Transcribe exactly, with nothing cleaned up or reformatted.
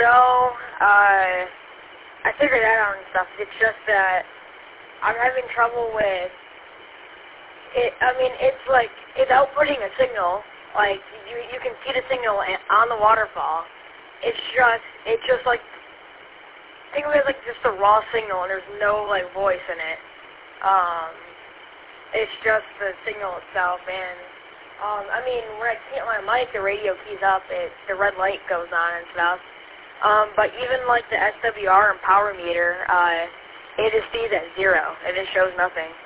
no, uh, I figured that out and stuff. It's just that I'm having trouble with it. I mean, it's like, it's outputting a signal. Like, you you can see the signal on the waterfall. It's just, it's just like, think of it like just a raw signal and there's no, like, voice in it. Um, it's just the signal itself, and, um, I mean, when I key my mic, the radio keys up, it, the red light goes on and stuff. Um, but even, like, the S W R and power meter, uh, it just stays at zero. It just shows nothing.